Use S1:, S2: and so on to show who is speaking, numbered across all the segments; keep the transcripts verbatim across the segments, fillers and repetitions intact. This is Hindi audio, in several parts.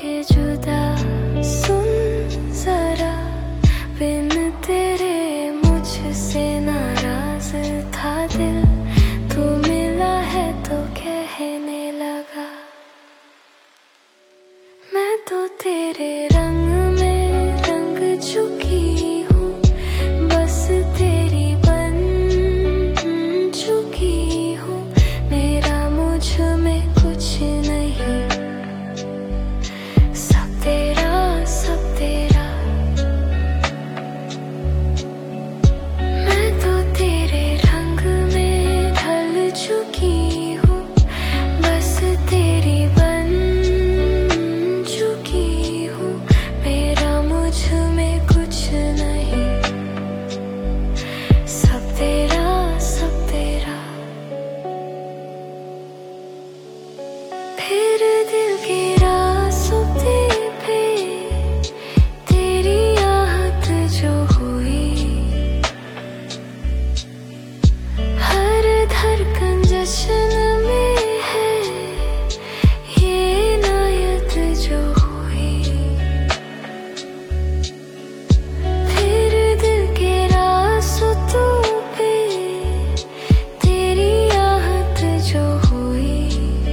S1: के जुदा सुन जरा, बिन तेरे मुझसे नाराज था दिल, तू मिला है तो कहने लगा। मैं तो तेरे रंग में रंग चुकी हूँ, बस तेरी बन चुकी हूँ। मेरा मुझ में कुछ नहीं, सब तेरा सब तेरा। मैं तो तेरे रंग में ढल चुकी हूँ, बस तेरी बन चुकी हूँ। मेरा मुझ में कुछ नहीं, सब तेरा सब तेरा। फिर दिल की रास्ते पे तेरी आहट जो हुई, हर धड़कन जश्न में है ये इनायत जो हुई। फिर दिल के रास्तों पे तेरी आहट जो हुई,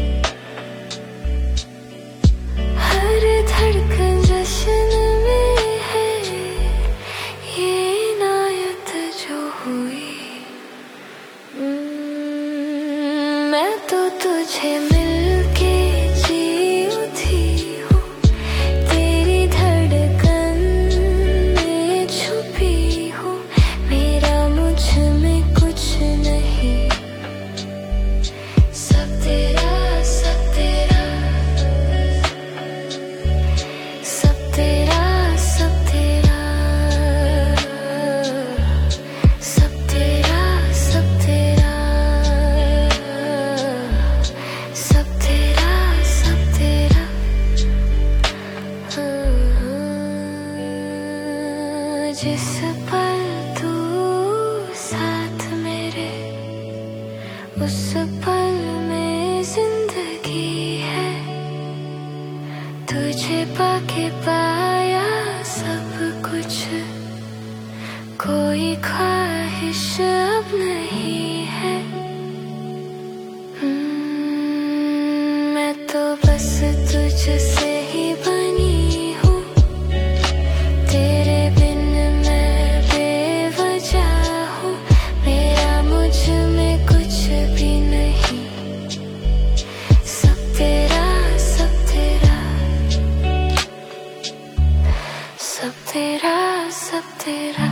S1: हर धड़कन जश्न में है ये इनायत जो हुई। मैं तो तुझे मिलके जी उठी हूँ, तेरी धड़कन में छुपी हूँ। मेरा मुझ में कुछ नहीं, सब तेरा सब तेरा, सब तेरा सब तेरा, सब तेरा सब तेरा, सब तेरा सब तेरा। जिस पल तू साथ मेरे, उस पल में जिंदगी है। तुझे पाके पाया सब कुछ, कोई ख्वाहिश अब नहीं है। हम्म, मैं तो बस तुझसे ही बनी हूँ, तेरे बिन मैं बेवजह हूँ। मेरा मुझ में कुछ भी नहीं, सब तेरा सब तेरा, सब तेरा सब तेरा।